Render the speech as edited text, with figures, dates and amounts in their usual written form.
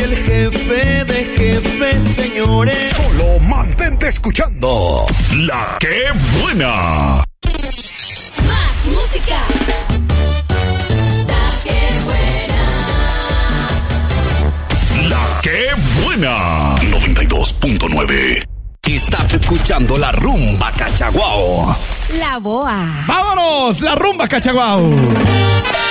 el jefe de jefes, señores. Solo mantente escuchando La Que Buena. Más música. La Que Buena. La Que Buena. 92.9. Estás escuchando la rumba Cachaguao. La Boa. ¡Vámonos! La rumba Cachaguao.